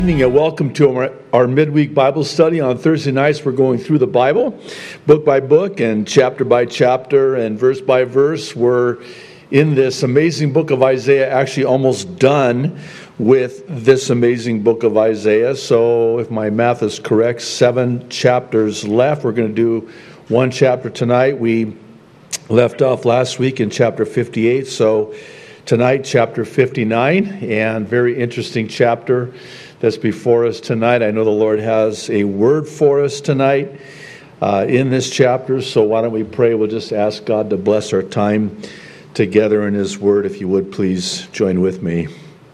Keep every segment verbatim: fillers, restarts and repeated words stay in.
Good evening and welcome to our, our midweek Bible study. On Thursday nights, we're going through the Bible, book by book and chapter by chapter and verse by verse. We're in this amazing book of Isaiah, actually almost done with this amazing book of Isaiah. So if my math is correct, seven chapters left. We're going to do one chapter tonight. We left off last week in chapter fifty-eight, so tonight chapter fifty-nine, and very interesting chapter that's before us tonight. I know the Lord has a word for us tonight uh, in this chapter, so why don't we pray? We'll just ask God to bless our time together in His Word. If you would, please join with me.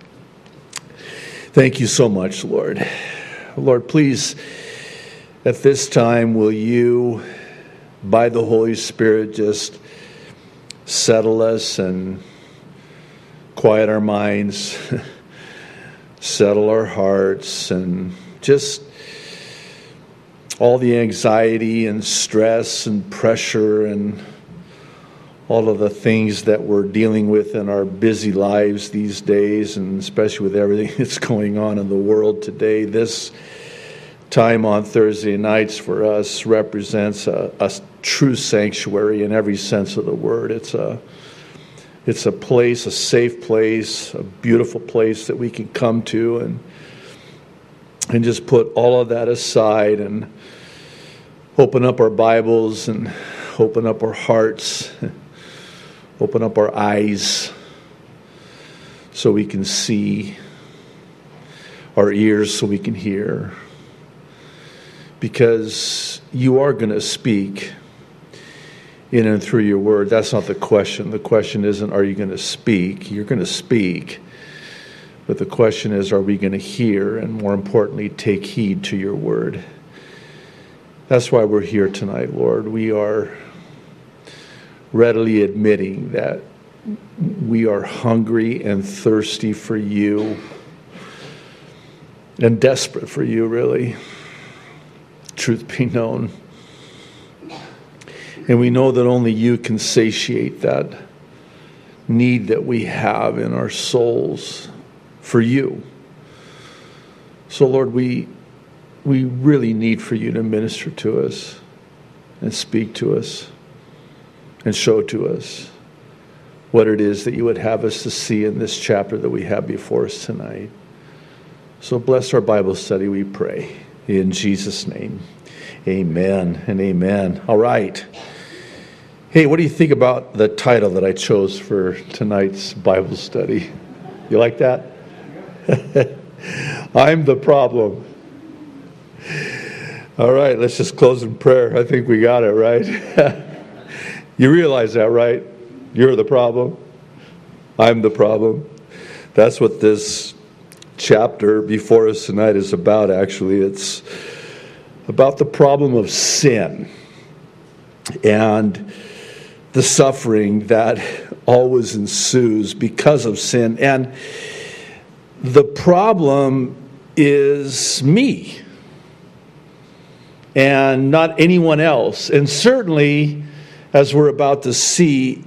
Thank you so much, Lord. Lord, please, at this time, will you, by the Holy Spirit, just settle us and quiet our minds, settle our hearts, and just all the anxiety and stress and pressure and all of the things that we're dealing with in our busy lives these days, and especially with everything that's going on in the world today. This time on Thursday nights for us represents a, a true sanctuary in every sense of the word. It's a It's a place, a safe place, a beautiful place that we can come to and and just put all of that aside and open up our Bibles and open up our hearts, open up our eyes so we can see, our ears so we can hear. Because you are going to speak in and through your word. That's not the question. The question isn't, are you going to speak? You're going to speak. But the question is, are we going to hear? And more importantly, take heed to your word. That's why we're here tonight, Lord. We are readily admitting that we are hungry and thirsty for you. And desperate for you, really. Truth be known. And we know that only you can satiate that need that we have in our souls for you. So, Lord, we we really need for you to minister to us and speak to us and show to us what it is that you would have us to see in this chapter that we have before us tonight. So bless our Bible study, we pray. In Jesus' name, amen and amen. All right. Hey, what do you think about the title that I chose for tonight's Bible study? You like that? I'm the problem. All right, let's just close in prayer. I think we got it, right? You realize that, right? You're the problem. I'm the problem. That's what this chapter before us tonight is about, actually. It's about the problem of sin and the suffering that always ensues because of sin. And the problem is me and not anyone else. And certainly, as we're about to see,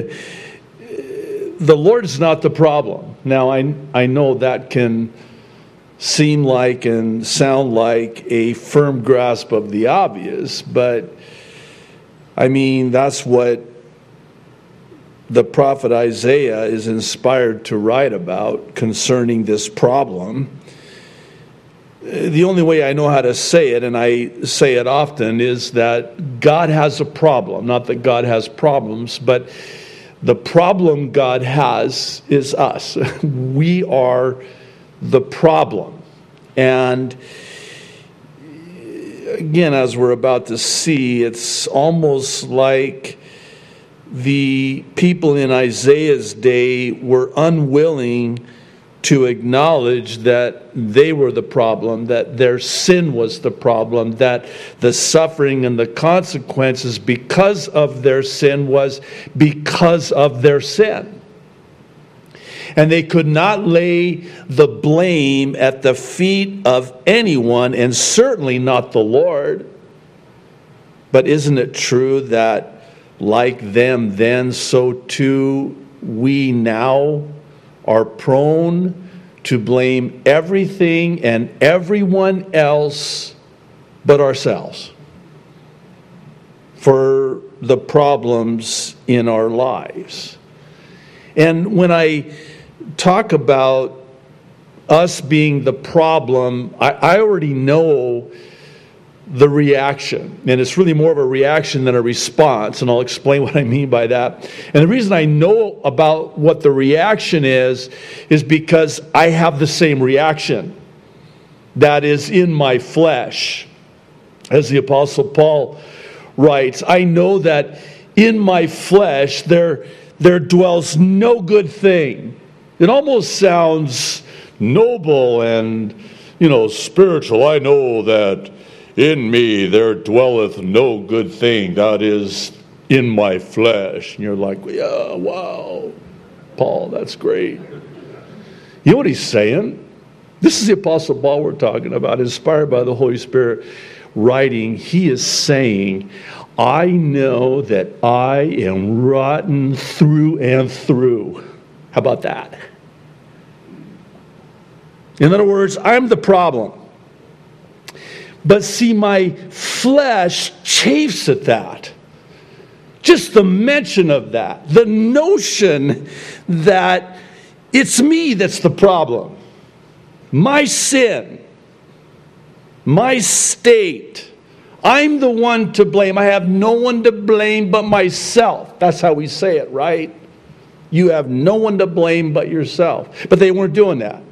the Lord's not the problem. Now, I, I know that can seem like and sound like a firm grasp of the obvious, but I mean, that's what the prophet Isaiah is inspired to write about concerning this problem. The only way I know how to say it, and I say it often, is that God has a problem. Not that God has problems, but the problem God has is us. We are the problem. And again, as we're about to see, it's almost like the people in Isaiah's day were unwilling to acknowledge that they were the problem, that their sin was the problem, that the suffering and the consequences because of their sin was because of their sin. And they could not lay the blame at the feet of anyone, and certainly not the Lord. But isn't it true that like them then, so too we now are prone to blame everything and everyone else but ourselves for the problems in our lives. And when I talk about us being the problem, I, I already know the reaction. And it's really more of a reaction than a response. And I'll explain what I mean by that. And the reason I know about what the reaction is, is because I have the same reaction that is in my flesh. As the Apostle Paul writes, I know that in my flesh there, there dwells no good thing. It almost sounds noble and, you know, spiritual. I know that in me there dwelleth no good thing, that is in my flesh. And you're like, yeah, wow, Paul, that's great. You know what he's saying? This is the Apostle Paul we're talking about, inspired by the Holy Spirit writing. He is saying, I know that I am rotten through and through. How about that? In other words, I'm the problem. But see, my flesh chafes at that. Just the mention of that. The notion that it's me that's the problem. My sin. My state. I'm the one to blame. I have no one to blame but myself. That's how we say it, right? You have no one to blame but yourself. But they weren't doing that.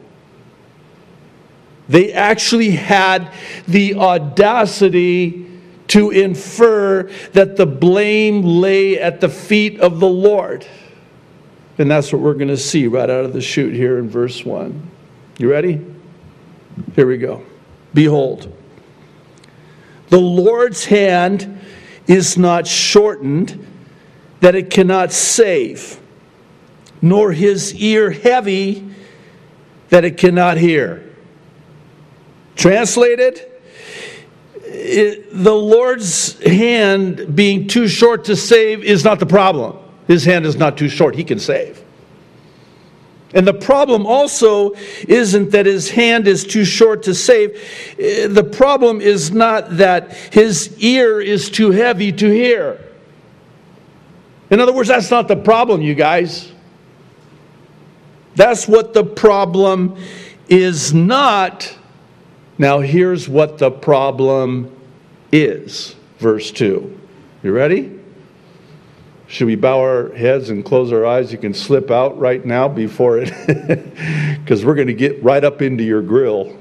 They actually had the audacity to infer that the blame lay at the feet of the Lord. And that's what we're going to see right out of the chute here in verse one. You ready? Here we go. Behold, the Lord's hand is not shortened that it cannot save, nor his ear heavy that it cannot hear. Translated, it, the Lord's hand being too short to save is not the problem. His hand is not too short. He can save. And the problem also isn't that his hand is too short to save. The problem is not that his ear is too heavy to hear. In other words, that's not the problem, you guys. That's what the problem is not. Now, here's what the problem is. Verse two. You ready? Should we bow our heads and close our eyes? You can slip out right now before it, because we're going to get right up into your grill.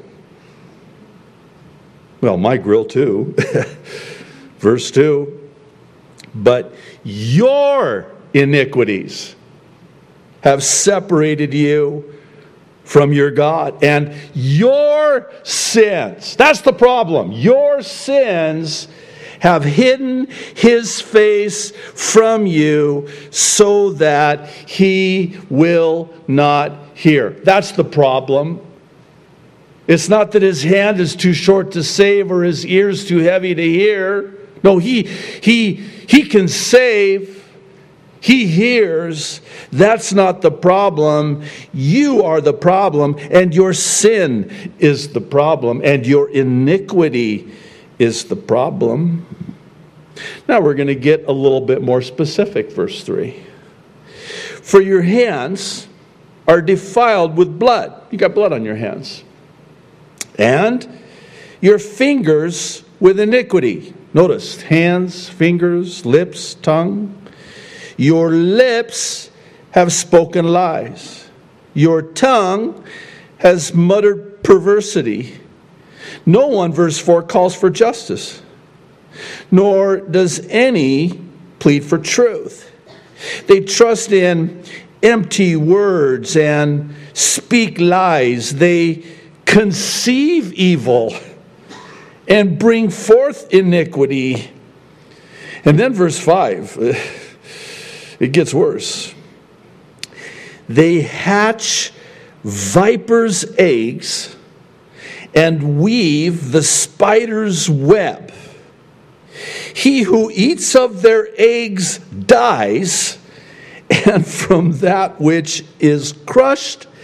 Well, my grill too. Verse two. But your iniquities have separated you from your God, and your sins, that's the problem, your sins have hidden his face from you so that he will not hear. That's the problem. It's not that his hand is too short to save or his ears too heavy to hear. No, he he he can save. He hears. That's not the problem. You are the problem, and your sin is the problem, and your iniquity is the problem. Now we're going to get a little bit more specific, verse three. For your hands are defiled with blood. You got blood on your hands. And your fingers with iniquity. Notice, hands, fingers, lips, tongue. Your lips have spoken lies. Your tongue has muttered perversity. No one, verse four, calls for justice, nor does any plead for truth. They trust in empty words and speak lies. They conceive evil and bring forth iniquity. And then verse five, it gets worse. They hatch vipers' eggs and weave the spider's web. He who eats of their eggs dies, and from that which is crushed,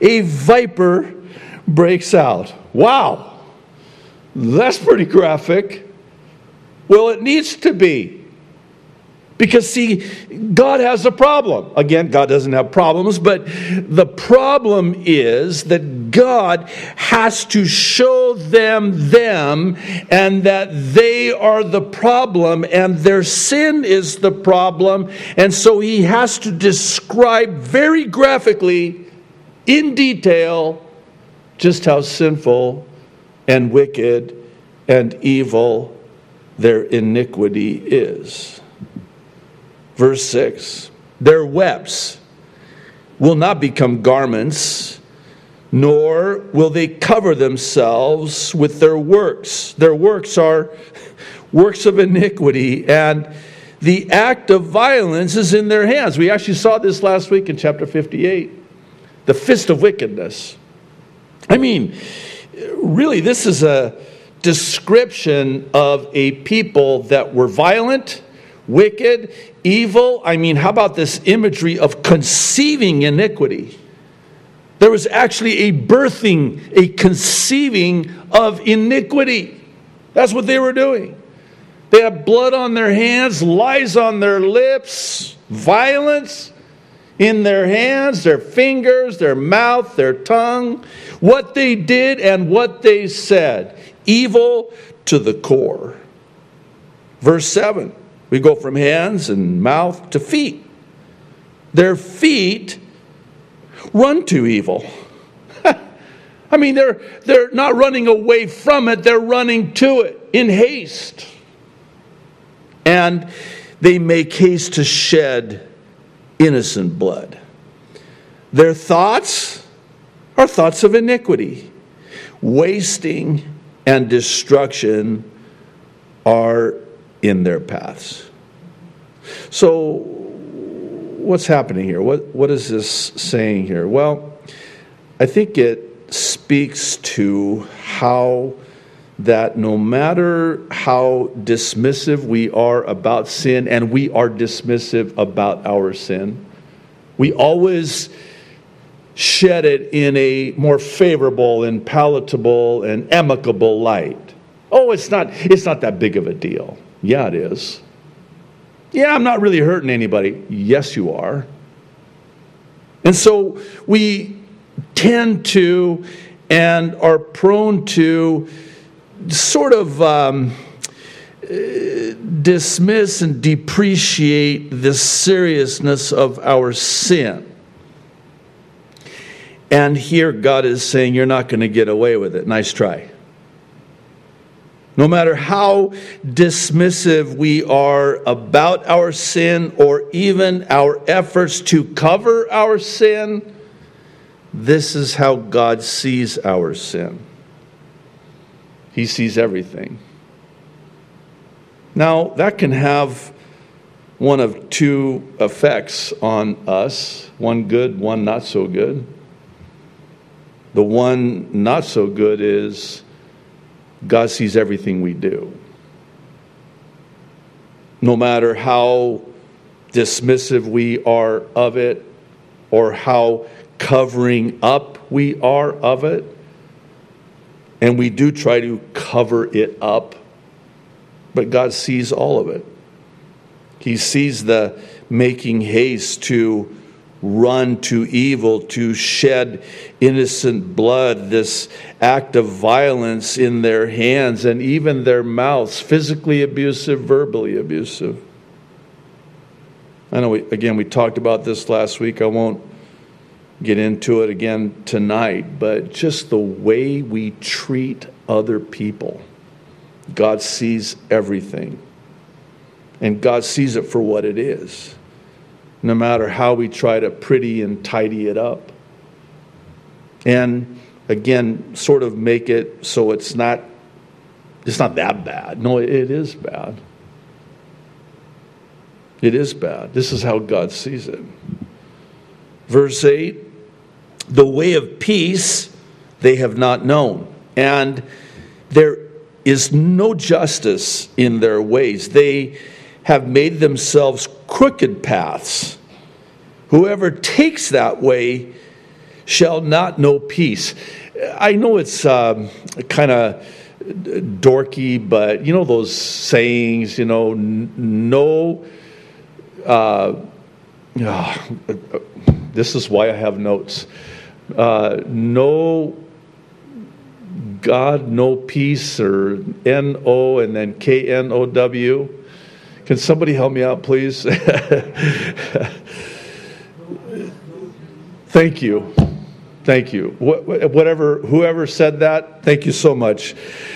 a viper breaks out. Wow, that's pretty graphic. Well, it needs to be. Because, see, God has a problem. Again, God doesn't have problems, but the problem is that God has to show them them and that they are the problem and their sin is the problem. And so he has to describe very graphically, in detail, just how sinful and wicked and evil their iniquity is. Verse six, their webs will not become garments, nor will they cover themselves with their works. Their works are works of iniquity, and the act of violence is in their hands. We actually saw this last week in chapter fifty-eight. The fist of wickedness. I mean, really, this is a description of a people that were violent, wicked, evil. I mean, how about this imagery of conceiving iniquity? There was actually a birthing, a conceiving of iniquity. That's what they were doing. They had blood on their hands, lies on their lips, violence in their hands, their fingers, their mouth, their tongue. What they did and what they said. Evil to the core. Verse seven. We go from hands and mouth to feet. Their feet run to evil. I mean, they're, they're not running away from it. They're running to it in haste. And they make haste to shed innocent blood. Their thoughts are thoughts of iniquity. Wasting and destruction are in their paths. So, what's happening here? What What is this saying here? Well, I think it speaks to how that no matter how dismissive we are about sin, and we are dismissive about our sin, we always shed it in a more favorable and palatable and amicable light. Oh, it's not, it's not that big of a deal. Yeah, it is. Yeah, I'm not really hurting anybody. Yes, you are. And so we tend to and are prone to sort of um, dismiss and depreciate the seriousness of our sin. And here God is saying, you're not going to get away with it. Nice try. No matter how dismissive we are about our sin or even our efforts to cover our sin, this is how God sees our sin. He sees everything. Now, that can have one of two effects on us, one good, one not so good. The one not so good is God sees everything we do. No matter how dismissive we are of it or how covering up we are of it, and we do try to cover it up, but God sees all of it. He sees the making haste to run to evil, to shed innocent blood, this act of violence in their hands and even their mouths, physically abusive, verbally abusive. I know, we, again, we talked about this last week. I won't get into it again tonight, but just the way we treat other people. God sees everything. And God sees it for what it is. No matter how we try to pretty and tidy it up. And again, sort of make it so it's not, it's not that bad. No, it is bad. It is bad. This is how God sees it. Verse eight, the way of peace they have not known. And there is no justice in their ways. They have made themselves crooked paths. Whoever takes that way shall not know peace. I know it's um, kind of dorky, but you know those sayings, you know, no, uh, oh, this is why I have notes. Uh, no God, no peace, or N O and then K N O W. Can somebody help me out, please? Thank you. Thank you. Whatever, whoever said that, thank you so much.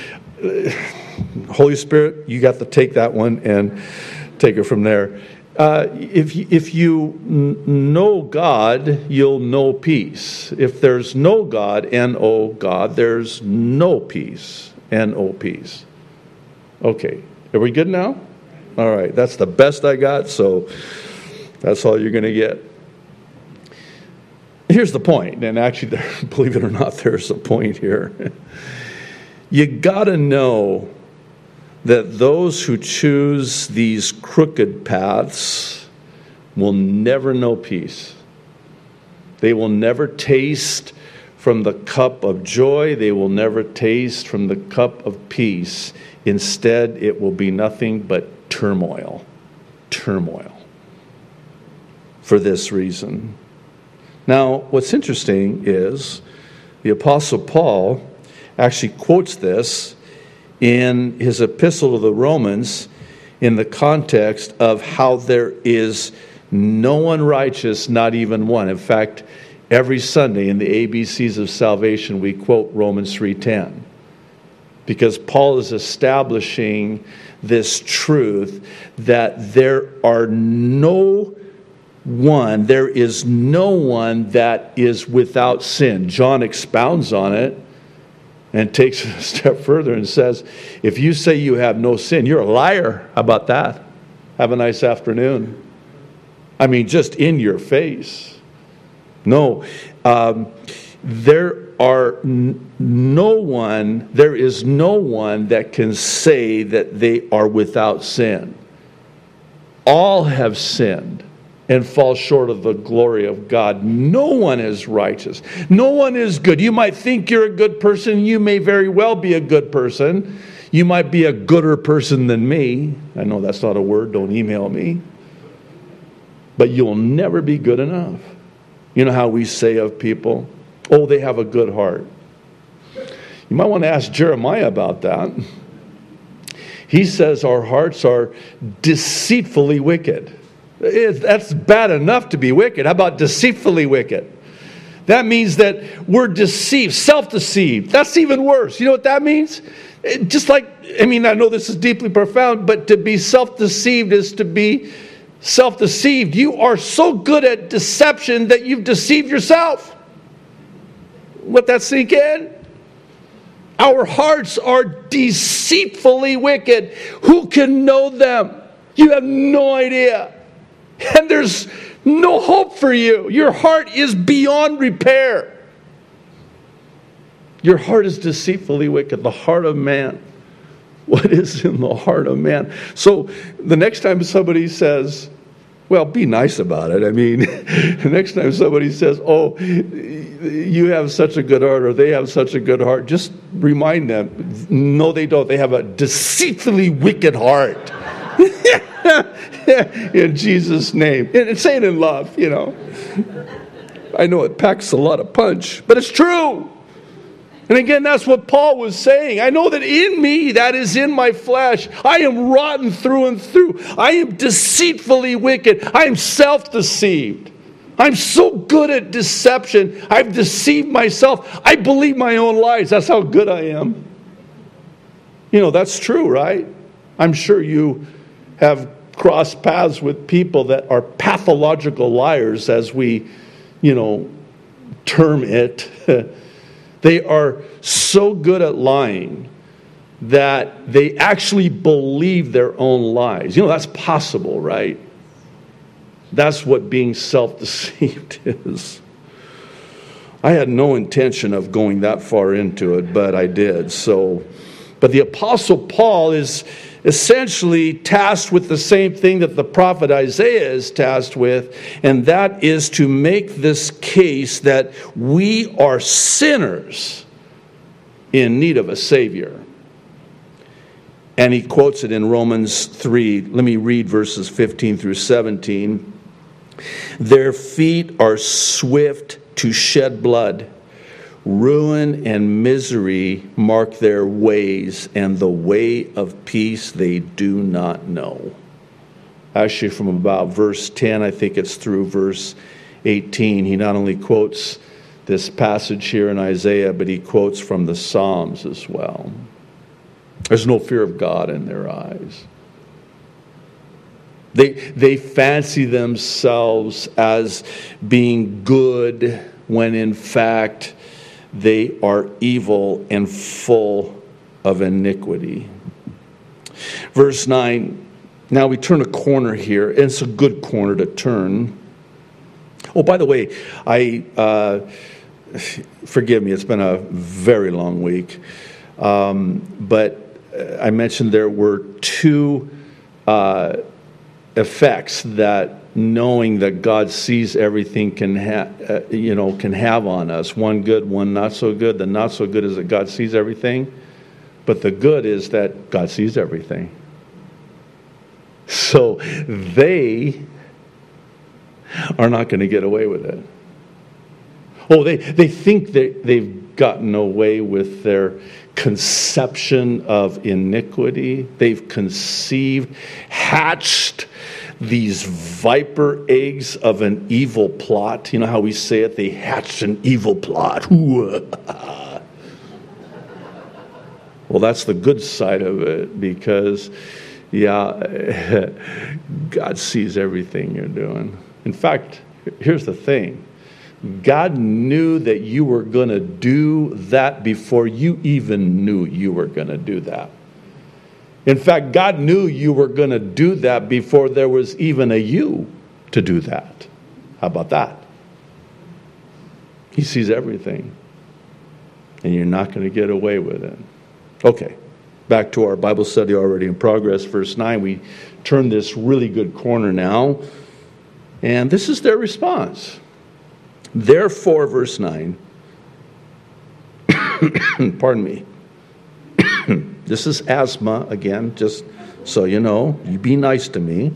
Holy Spirit, you got to take that one and take it from there. Uh, if, if you know God, you'll know peace. If there's no God, N O God, there's no peace, N O peace. Okay, are we good now? All right, that's the best I got, so that's all you're going to get. Here's the point, and actually, believe it or not, there's a point here. You got to know that those who choose these crooked paths will never know peace. They will never taste from the cup of joy. They will never taste from the cup of peace. Instead, it will be nothing but turmoil. Turmoil. For this reason. Now, what's interesting is the Apostle Paul actually quotes this in his epistle to the Romans in the context of how there is no one righteous, not even one. In fact, every Sunday in the A B Cs of salvation, we quote Romans three ten. Because Paul is establishing this truth that there are no one, there is no one that is without sin. John expounds on it and takes it a step further and says, if you say you have no sin, you're a liar. How about that? Have a nice afternoon. I mean, just in your face. No, um, there are n- no one, there is no one that can say that they are without sin. All have sinned and fall short of the glory of God. No one is righteous. No one is good. You might think you're a good person. You may very well be a good person. You might be a gooder person than me. I know that's not a word. Don't email me. But you'll never be good enough. You know how we say of people, oh, they have a good heart. You might want to ask Jeremiah about that. He says our hearts are deceitfully wicked. That's bad enough to be wicked. How about deceitfully wicked? That means that we're deceived, self-deceived. That's even worse. You know what that means? It, just like, I mean, I know this is deeply profound, but to be self-deceived is to be self-deceived. You are so good at deception that you've deceived yourself. Let that sink in. Our hearts are deceitfully wicked. Who can know them? You have no idea. And there's no hope for you. Your heart is beyond repair. Your heart is deceitfully wicked. The heart of man. What is in the heart of man? So the next time somebody says, well, be nice about it. I mean, the next time somebody says, oh, you have such a good heart or they have such a good heart, just remind them, no, they don't. They have a deceitfully wicked heart. In Jesus' name. And say it in love, you know. I know it packs a lot of punch, but it's true. And again, that's what Paul was saying. I know that in me, that is in my flesh, I am rotten through and through. I am deceitfully wicked. I am self-deceived. I'm so good at deception. I've deceived myself. I believe my own lies. That's how good I am. You know, that's true, right? I'm sure you have crossed paths with people that are pathological liars, as we, you know, term it. They are so good at lying that they actually believe their own lies. You know, that's possible, right? That's what being self-deceived is. I had no intention of going that far into it, but I did. So But the Apostle Paul is essentially tasked with the same thing that the prophet Isaiah is tasked with, and that is to make this case that we are sinners in need of a Savior. And he quotes it in Romans three. Let me read verses fifteen through seventeen. Their feet are swift to shed blood. Ruin and misery mark their ways, and the way of peace they do not know. Actually, from about verse ten, I think it's through verse eighteen, he not only quotes this passage here in Isaiah, but he quotes from the Psalms as well. There's no fear of God in their eyes. They, they fancy themselves as being good when in fact they are evil and full of iniquity. Verse nine, now we turn a corner here, and it's a good corner to turn. Oh, by the way, I uh, forgive me, it's been a very long week. Um, but I mentioned there were two uh, effects that knowing that God sees everything can ha- uh, you know can have on us. One good, one not so good. The not so good is that God sees everything, but the good is that God sees everything. So they are not going to get away with it. Oh, they, they think they, they've gotten away with their conception of iniquity. They've conceived, hatched these viper eggs of an evil plot. You know how we say it? They hatched an evil plot. Well, that's the good side of it, because, yeah, God sees everything you're doing. In fact, here's the thing. God knew that you were going to do that before you even knew you were going to do that. In fact, God knew you were going to do that before there was even a you to do that. How about that? He sees everything, and you're not going to get away with it. Okay, back to our Bible study already in progress. Verse nine, we turn this really good corner now, and this is their response. Therefore, verse nine, pardon me, this is asthma again, just so you know, you be nice to me.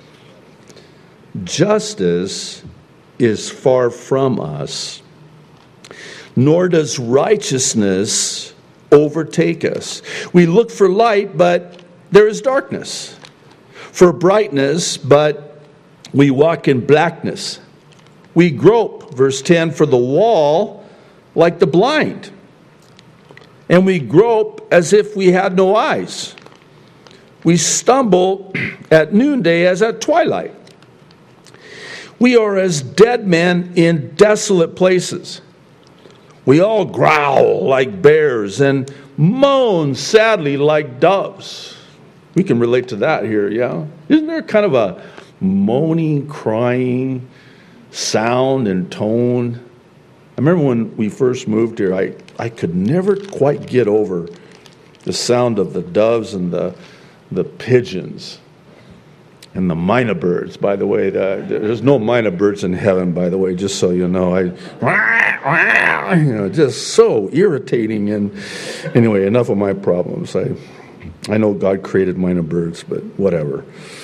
Justice is far from us, nor does righteousness overtake us. We look for light, but there is darkness. For brightness, but we walk in blackness. We grope, verse ten, for the wall like the blind. And we grope as if we had no eyes. We stumble at noonday as at twilight. We are as dead men in desolate places. We all growl like bears and moan sadly like doves. We can relate to that here, yeah? Isn't there kind of a moaning, crying sound and tone? I remember when we first moved here, I, I could never quite get over the sound of the doves and the the pigeons and the minor birds. By the way, the, there's no minor birds in heaven, by the way, just so you know. I, you know, just so irritating. And anyway, enough of my problems. I I know God created minor birds, but whatever.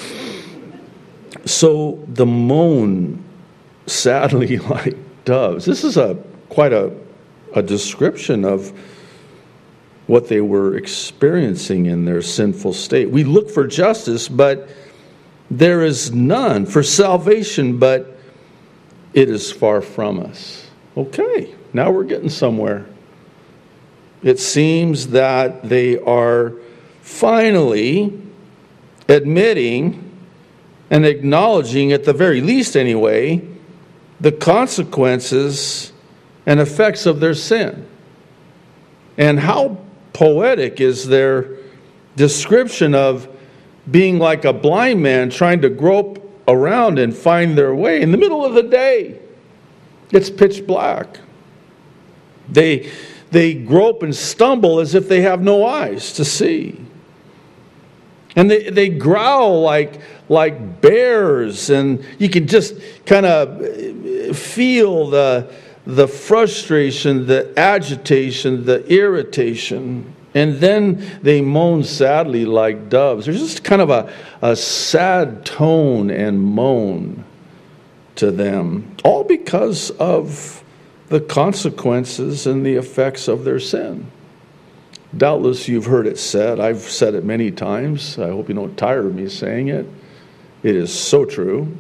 So the moan, sadly, like doves. This is a quite a, a description of what they were experiencing in their sinful state. We look for justice, but there is none. For salvation, but it is far from us. Okay, now we're getting somewhere. It seems that they are finally admitting and acknowledging, at the very least anyway, the consequences and effects of their sin. And how poetic is their description of being like a blind man trying to grope around and find their way in the middle of the day. It's pitch black. They they grope and stumble as if they have no eyes to see. And they, they growl like, like bears, and you can just kind of feel the, the frustration, the agitation, the irritation. And then they moan sadly like doves. There's just kind of a, a sad tone and moan to them, all because of the consequences and the effects of their sin. Doubtless you've heard it said. I've said it many times. I hope you don't tire of me saying it. It is so true.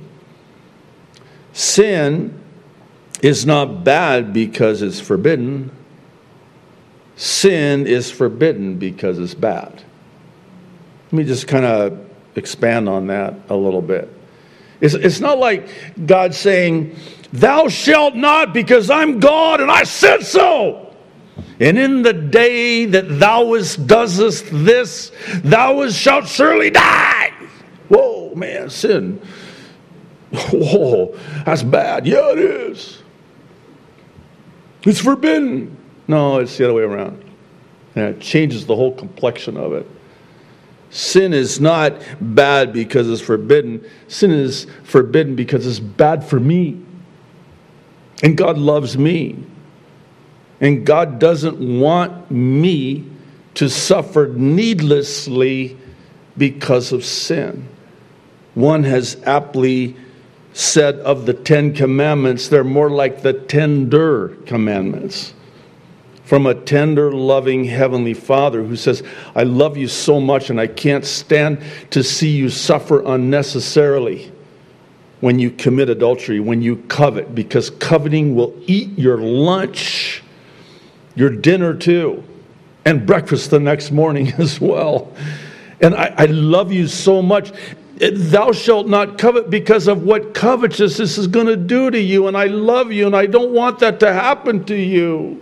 Sin is not bad because it's forbidden. Sin is forbidden because it's bad. Let me just kind of expand on that a little bit. It's, it's not like God saying, thou shalt not because I'm God and I said so. And in the day that thou doest this, thou shalt surely die. Whoa, man, sin. Whoa, that's bad. Yeah, it is. It's forbidden. No, it's the other way around. And it changes the whole complexion of it. Sin is not bad because it's forbidden. Sin is forbidden because it's bad for me. And God loves me. And God doesn't want me to suffer needlessly because of sin. One has aptly said of the Ten Commandments, they're more like the tender commandments. From a tender, loving Heavenly Father who says, I love you so much and I can't stand to see you suffer unnecessarily when you commit adultery, when you covet, because coveting will eat your lunch, your dinner too, and breakfast the next morning as well. And I, I love you so much. Thou shalt not covet because of what covetousness is going to do to you. And I love you and I don't want that to happen to you.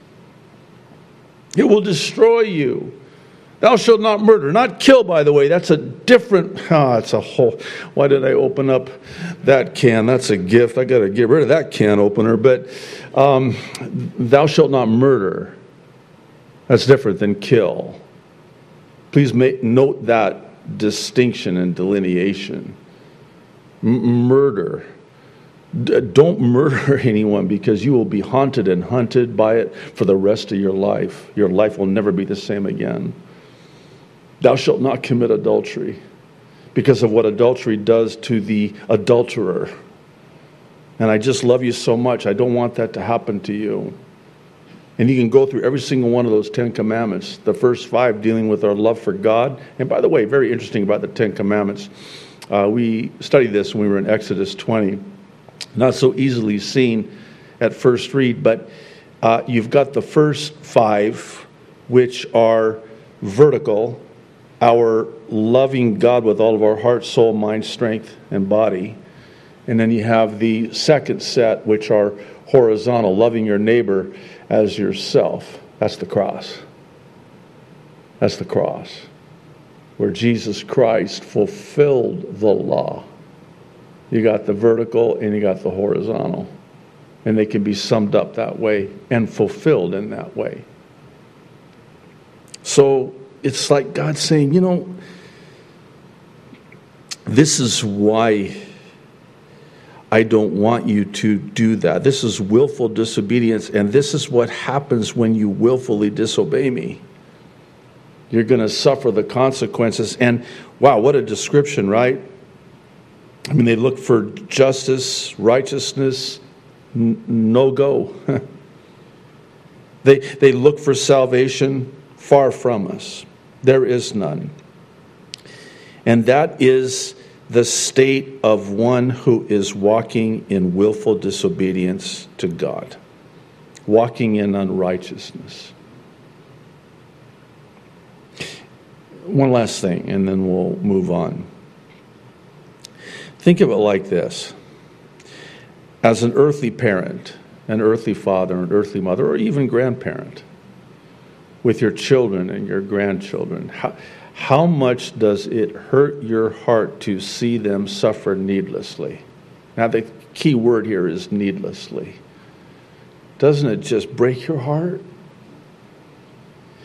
It will destroy you. Thou shalt not murder. Not kill, by the way. That's a different, ah, it's a whole, why did I open up that can? That's a gift. I got to get rid of that can opener. But um, thou shalt not murder. That's different than kill. Please make, note that distinction and delineation. M- murder. D- don't murder anyone because you will be haunted and hunted by it for the rest of your life. Your life will never be the same again. Thou shalt not commit adultery because of what adultery does to the adulterer. And I just love you so much. I don't want that to happen to you. And you can go through every single one of those Ten Commandments. The first five dealing with our love for God. And by the way, very interesting about the Ten Commandments. Uh, we studied this when we were in Exodus twenty. Not so easily seen at first read, but uh, you've got the first five, which are vertical. Our loving God with all of our heart, soul, mind, strength, and body. And then you have the second set, which are horizontal, loving your neighbor as yourself. That's the cross. That's the cross. Where Jesus Christ fulfilled the law. You got the vertical and you got the horizontal. And they can be summed up that way and fulfilled in that way. So it's like God saying, you know, this is why I don't want you to do that. This is willful disobedience, and this is what happens when you willfully disobey me. You're going to suffer the consequences. And wow, what a description, right? I mean, they look for justice, righteousness, n- no go. they, they look for salvation far from us. There is none. And that is the state of one who is walking in willful disobedience to God, walking in unrighteousness. One last thing, and then we'll move on. Think of it like this. As an earthly parent, an earthly father, an earthly mother, or even grandparent, with your children and your grandchildren, how, how much does it hurt your heart to see them suffer needlessly? Now, the key word here is needlessly. Doesn't it just break your heart?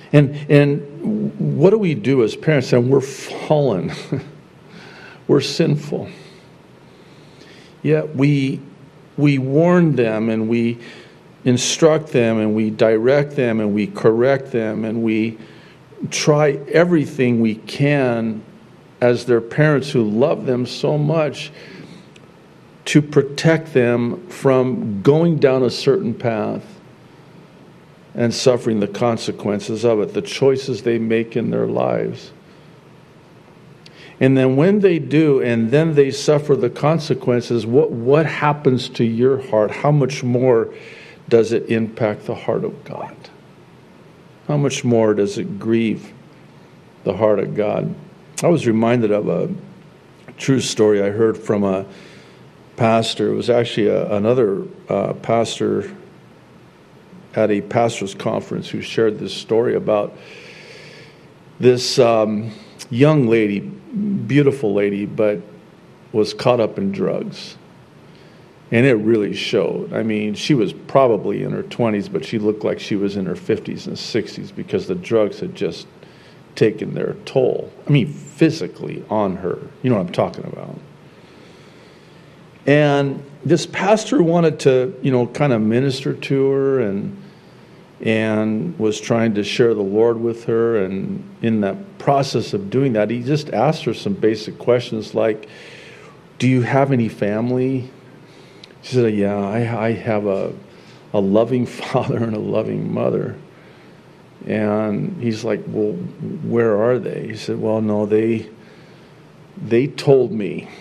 And and what do we do as parents? And we're fallen. We're sinful. Yet we we warn them and we instruct them and we direct them and we correct them and we try everything we can as their parents who love them so much to protect them from going down a certain path and suffering the consequences of it, the choices they make in their lives. And then when they do, and then they suffer the consequences, what, what happens to your heart? How much more does it impact the heart of God? How much more does it grieve the heart of God? I was reminded of a true story I heard from a pastor. It was actually a, another uh, pastor at a pastor's conference who shared this story about this um, young lady, beautiful lady, but was caught up in drugs. And it really showed. I mean, she was probably in her twenties, but she looked like she was in her fifties and sixties because the drugs had just taken their toll. I mean, physically on her. You know what I'm talking about. And this pastor wanted to, you know, kind of minister to her and and was trying to share the Lord with her. And in that process of doing that, he just asked her some basic questions like, do you have any family? She said, yeah, I, I have a, a loving father and a loving mother. And he's like, well, where are they? He said, well, no, they they told me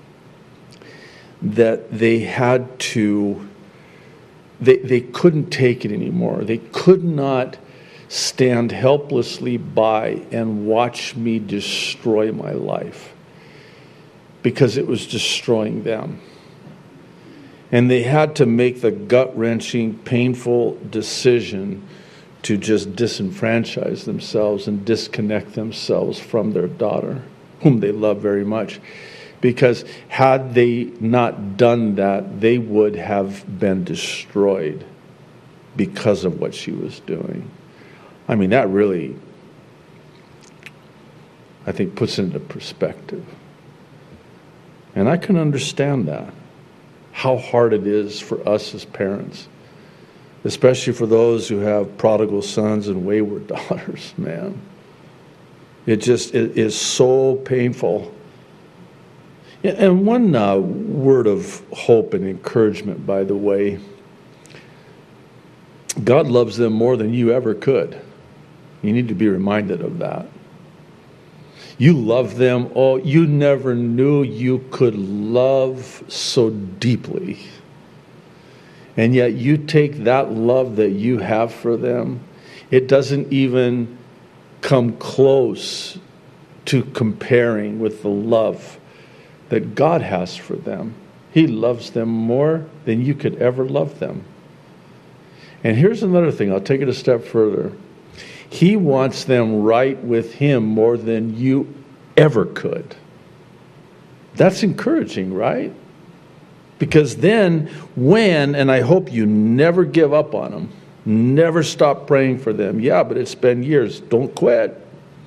that they had to, they, they couldn't take it anymore. They could not stand helplessly by and watch me destroy my life because it was destroying them. And they had to make the gut-wrenching, painful decision to just disenfranchise themselves and disconnect themselves from their daughter, whom they love very much. Because had they not done that, they would have been destroyed because of what she was doing. I mean, that really, I think, puts it into perspective. And I can understand that, how hard it is for us as parents, especially for those who have prodigal sons and wayward daughters, man. It just it is so painful. And one uh, word of hope and encouragement, by the way, God loves them more than you ever could. You need to be reminded of that. You love them. Oh, you never knew you could love so deeply. And yet you take that love that you have for them, it doesn't even come close to comparing with the love that God has for them. He loves them more than you could ever love them. And here's another thing. I'll take it a step further. He wants them right with Him more than you ever could. That's encouraging, right? Because then when, and I hope you never give up on them, never stop praying for them. Yeah, but it's been years. Don't quit.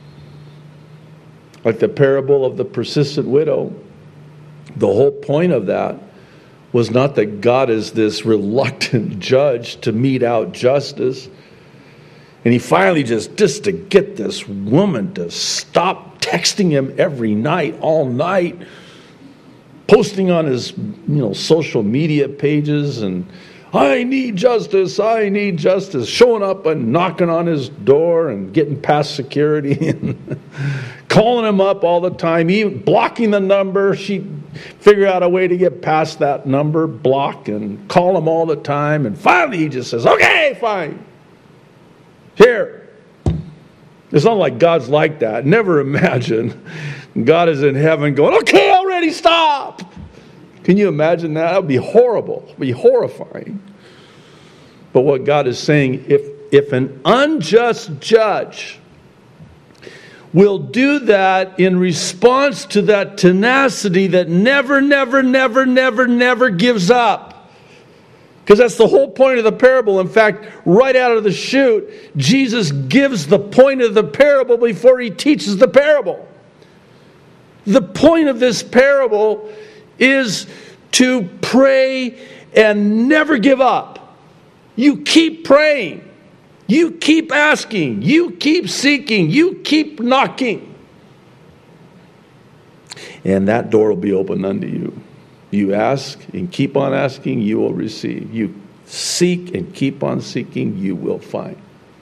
Like the parable of the persistent widow. The whole point of that was not that God is this reluctant judge to mete out justice. And he finally just, just to get this woman to stop texting him every night, all night, posting on his, you know, social media pages and, I need justice, I need justice, showing up and knocking on his door and getting past security and calling him up all the time, even blocking the number. She figured out a way to get past that number, block, and call him all the time. And finally he just says, okay, fine. Here. It's not like God's like that. Never imagine God is in heaven going, okay, already, stop. Can you imagine that? That would be horrible. It would be horrifying. But what God is saying, if, if an unjust judge will do that in response to that tenacity that never, never, never, never, never gives up, Because that's the whole point of the parable. In fact, right out of the chute, Jesus gives the point of the parable before he teaches the parable. The point of this parable is to pray and never give up. You keep praying. You keep asking. You keep seeking. You keep knocking. And that door will be opened unto you. You ask and keep on asking, you will receive. You seek and keep on seeking, you will find.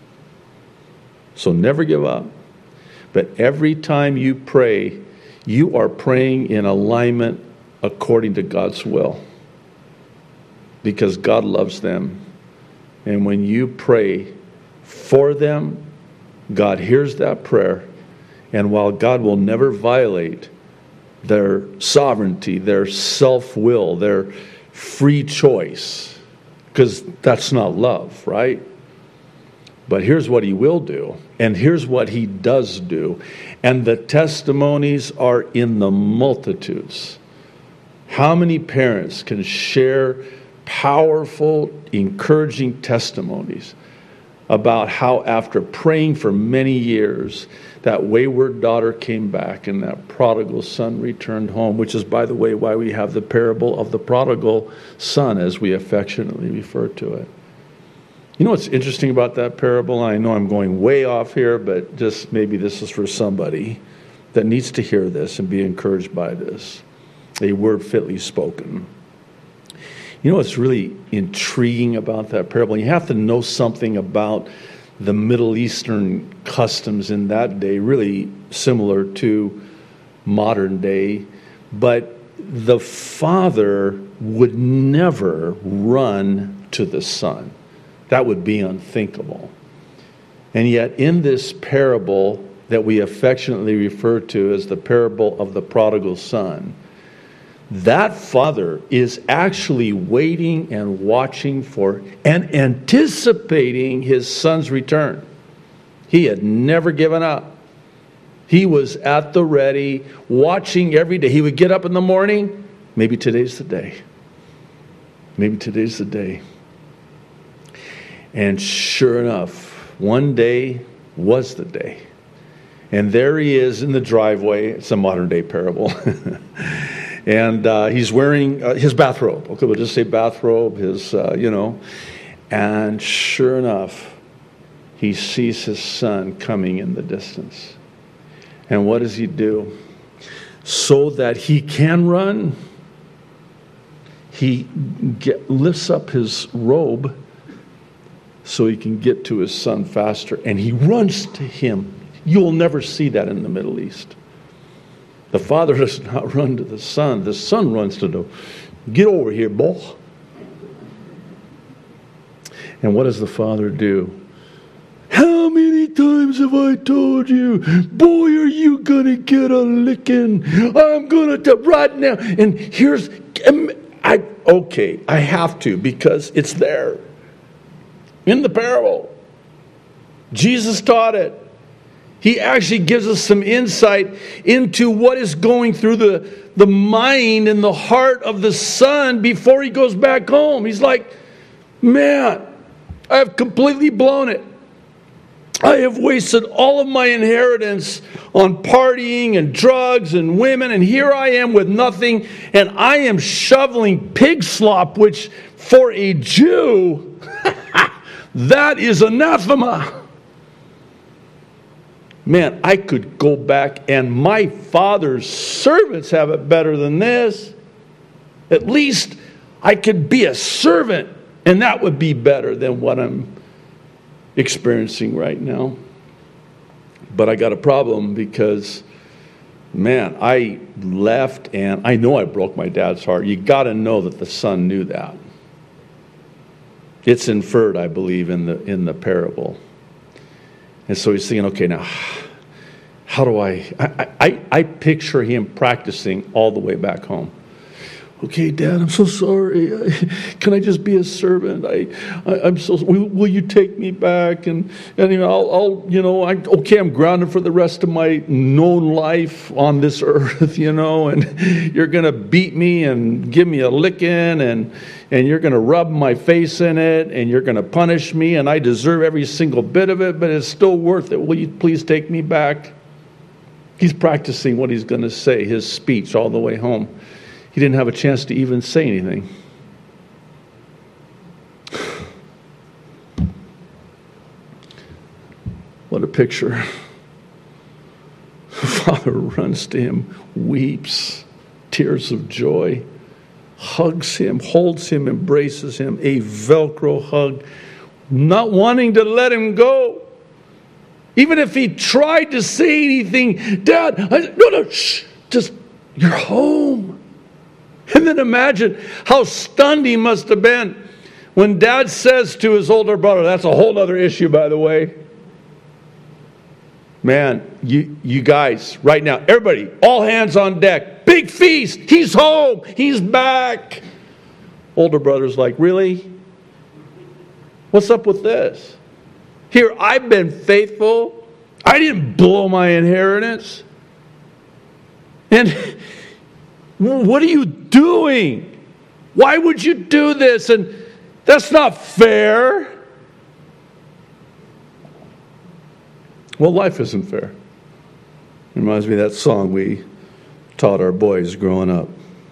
So never give up. But every time you pray, you are praying in alignment according to God's will. Because God loves them. And when you pray for them, God hears that prayer. And while God will never violate their sovereignty, their self-will, their free choice, because that's not love, right? But here's what he will do, and here's what he does do, and the testimonies are in the multitudes. How many parents can share powerful, encouraging testimonies about how after praying for many years, that wayward daughter came back and that prodigal son returned home, which is, by the way, why we have the parable of the prodigal son, as we affectionately refer to it. You know what's interesting about that parable? I know I'm going way off here, but just maybe this is for somebody that needs to hear this and be encouraged by this. A word fitly spoken. You know what's really intriguing about that parable? You have to know something about the Middle Eastern customs in that day, really similar to modern day. But the father would never run to the son. That would be unthinkable. And yet in this parable that we affectionately refer to as the parable of the prodigal son, that father is actually waiting and watching for and anticipating his son's return. He had never given up. He was at the ready, watching every day. He would get up in the morning. Maybe today's the day. Maybe today's the day. And sure enough, one day was the day. And there he is in the driveway. It's a modern day parable. And uh, he's wearing uh, his bathrobe. Okay, we'll just say bathrobe, his, uh, you know. And sure enough, he sees his son coming in the distance. And what does he do? So that he can run, he get, lifts up his robe so he can get to his son faster. And he runs to him. You'll never see that in the Middle East. The father does not run to the son. The son runs to the, get over here, boy. And what does the father do? How many times have I told you, boy, are you going to get a licking? I'm going to, right now. And here's, I okay, I have to because it's there. In the parable. Jesus taught it. He actually gives us some insight into what is going through the, the mind and the heart of the son before he goes back home. He's like, man, I have completely blown it. I have wasted all of my inheritance on partying and drugs and women, and here I am with nothing, and I am shoveling pig slop, which for a Jew, that is anathema. Man, I could go back and my father's servants have it better than this. At least I could be a servant, and that would be better than what I'm experiencing right now. But I got a problem because, man, I left and I know I broke my dad's heart. You got to know that the son knew that. It's inferred, I believe, in the in the parable. And so he's thinking, okay, now, how do I, I, I, I picture him practicing all the way back home. Okay, Dad, I'm so sorry. Can I just be a servant? I, I I'm so. Will, will you take me back? And and you know, I'll, I'll you know, I okay. I'm grounded for the rest of my known life on this earth, you know. And you're gonna beat me and give me a licking, and and you're gonna rub my face in it, and you're gonna punish me, and I deserve every single bit of it. But it's still worth it. Will you please take me back? He's practicing what he's gonna say, his speech all the way home. He didn't have a chance to even say anything. What a picture. Father runs to him, weeps, tears of joy, hugs him, holds him, embraces him, a Velcro hug, not wanting to let him go. Even if he tried to say anything, Dad, I, no, no, shh, just, you're home. And then imagine how stunned he must have been when Dad says to his older brother, that's a whole other issue, by the way. Man, you, you guys, right now, everybody, all hands on deck. Big feast. He's home. He's back. Older brother's like, really? What's up with this? Here, I've been faithful. I didn't blow my inheritance. And what are you doing? Why would you do this? And that's not fair. Well, life isn't fair. It reminds me of that song we taught our boys growing up.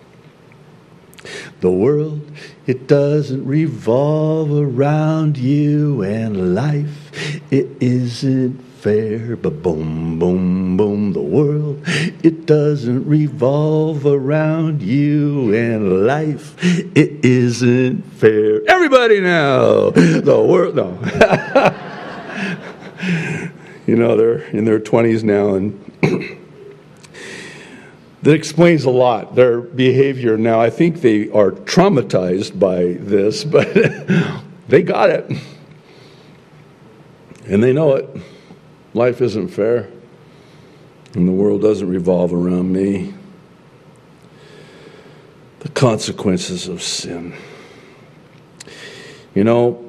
The world, it doesn't revolve around you, and life, it isn't fair. But boom, boom, boom, the world, it doesn't revolve around you, and life, it isn't fair. Everybody now, the world, no. You know, they're in their twenties now, and that explains a lot. Their behavior now, I think they are traumatized by this, but they got it. And they know it. Life isn't fair. And the world doesn't revolve around me. The consequences of sin. You know,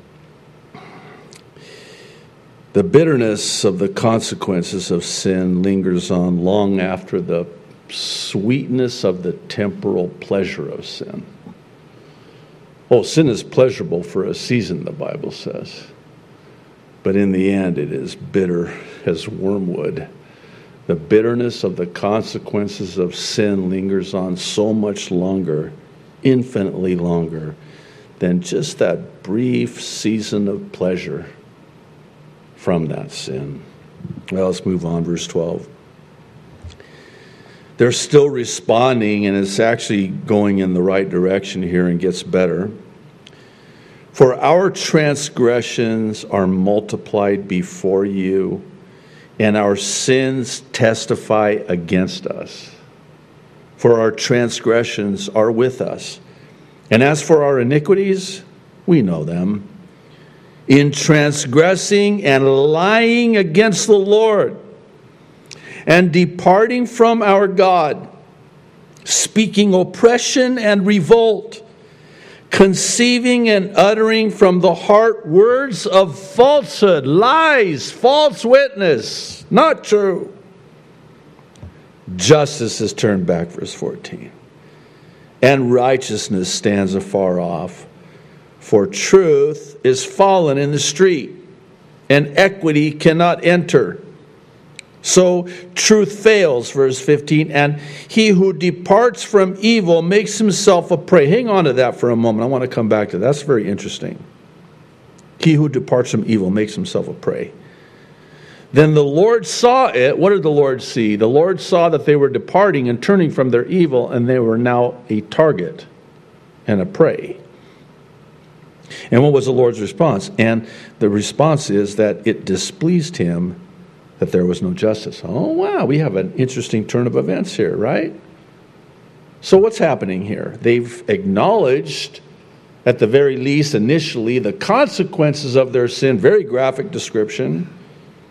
the bitterness of the consequences of sin lingers on long after the sweetness of the temporal pleasure of sin. Oh, sin is pleasurable for a season, the Bible says. But in the end, it is bitter as wormwood. The bitterness of the consequences of sin lingers on so much longer, infinitely longer, than just that brief season of pleasure from that sin. Well, let's move on, verse twelve. They're still responding, and it's actually going in the right direction here and gets better. For our transgressions are multiplied before you, and our sins testify against us. For our transgressions are with us. And as for our iniquities, we know them. In transgressing and lying against the Lord, and departing from our God, speaking oppression and revolt, conceiving and uttering from the heart words of falsehood, lies, false witness, not true. Justice is turned back, verse fourteen. And righteousness stands afar off. For truth is fallen in the street, and equity cannot enter. So truth fails, verse fifteen, and he who departs from evil makes himself a prey. Hang on to that for a moment. I want to come back to that. That's very interesting. He who departs from evil makes himself a prey. Then the Lord saw it. What did the Lord see? The Lord saw that they were departing and turning from their evil, and they were now a target and a prey. And what was the Lord's response? And the response is that it displeased him that there was no justice. Oh, wow, we have an interesting turn of events here, right? So what's happening here? They've acknowledged, at the very least initially, the consequences of their sin, very graphic description.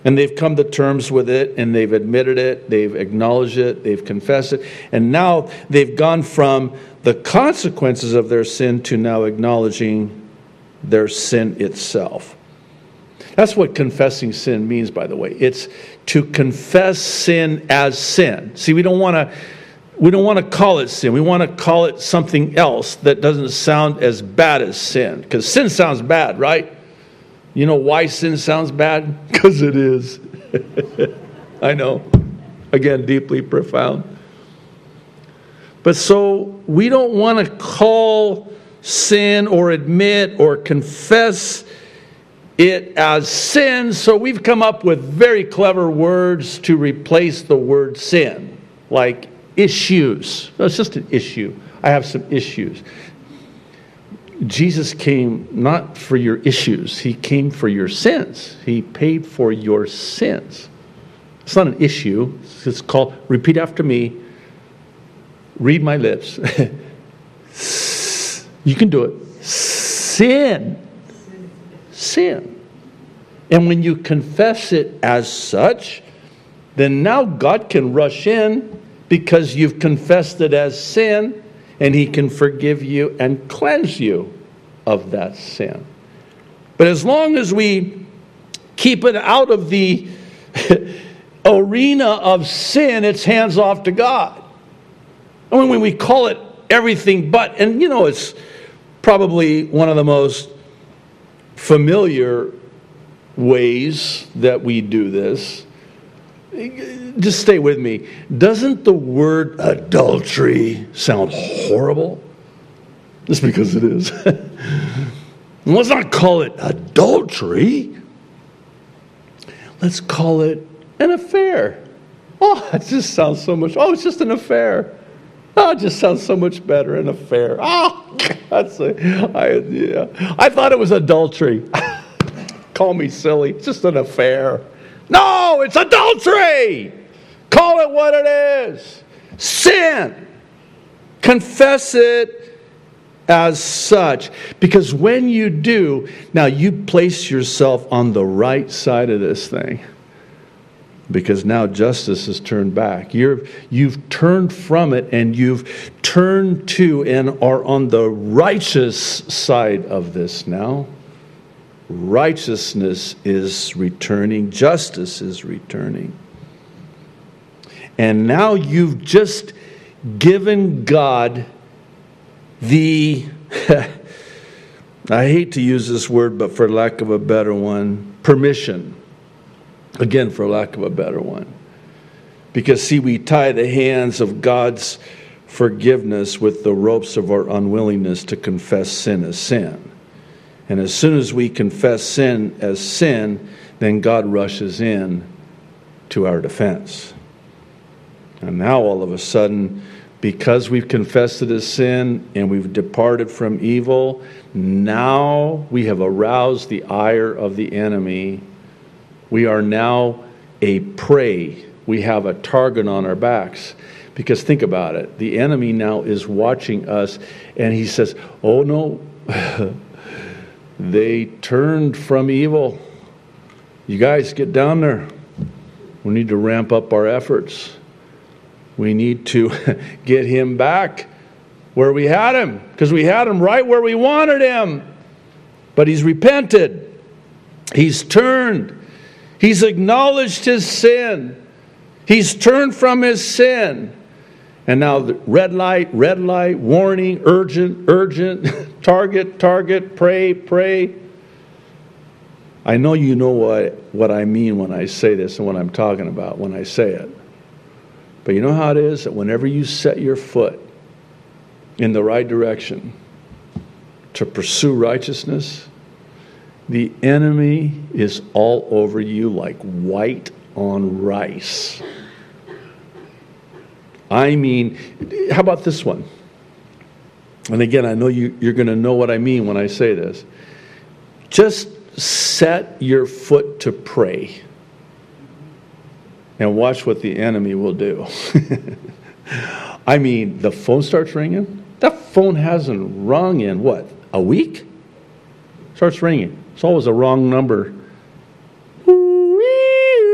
And they've come to terms with it, and they've admitted it, they've acknowledged it, they've confessed it. And now they've gone from the consequences of their sin to now acknowledging their sin itself. That's what confessing sin means, by the way. It's to confess sin as sin. See, we don't want to we don't want to call it sin. We want to call it something else that doesn't sound as bad as sin. Because sin sounds bad, right? You know why sin sounds bad? Because it is. I know. Again, deeply profound. But so we don't want to call sin or admit or confess it as sin, so we've come up with very clever words to replace the word sin, like issues. No, it's just an issue. I have some issues. Jesus came not for your issues. He came for your sins. He paid for your sins. It's not an issue. It's called, repeat after me, read my lips. You can do it. Sin. Sin. And when you confess it as such, then now God can rush in because you've confessed it as sin, and He can forgive you and cleanse you of that sin. But as long as we keep it out of the arena of sin, it's hands off to God. I mean, when we call it everything but, and you know, it's probably one of the most familiar ways that we do this. Just stay with me. Doesn't the word adultery sound horrible? Just because it is. Let's not call it adultery. Let's call it an affair. Oh, it just sounds so much. Oh, it's just an affair. Oh, it just sounds so much better, an affair. Oh, that's a, I, yeah. I thought it was adultery. Call me silly. It's just an affair. No, it's adultery. Call it what it is. Sin. Confess it as such. Because when you do, now you place yourself on the right side of this thing. Because now justice is turned back. You're, you've turned from it and you've turned to and are on the righteous side of this now. Righteousness is returning. Justice is returning. And now you've just given God the, I hate to use this word, but for lack of a better one, permission. Again, for lack of a better one. Because, see, we tie the hands of God's forgiveness with the ropes of our unwillingness to confess sin as sin. And as soon as we confess sin as sin, then God rushes in to our defense. And now all of a sudden, because we've confessed it as sin and we've departed from evil, now we have aroused the ire of the enemy. We are now a prey. We have a target on our backs. Because think about it. The enemy now is watching us and he says, oh no, they turned from evil. You guys get down there. We need to ramp up our efforts. We need to get him back where we had him. Because we had him right where we wanted him. But he's repented. He's turned. He's acknowledged his sin. He's turned from his sin. And now the red light, red light, warning, urgent, urgent, target, target, pray, pray. I know you know what, what I mean when I say this and what I'm talking about when I say it. But you know how it is that whenever you set your foot in the right direction to pursue righteousness, the enemy is all over you like white on rice. I mean, how about this one? And again, I know you, you're going to know what I mean when I say this. Just set your foot to pray and watch what the enemy will do. I mean, the phone starts ringing. That phone hasn't rung in, what, a week? Starts ringing. It's always a wrong number.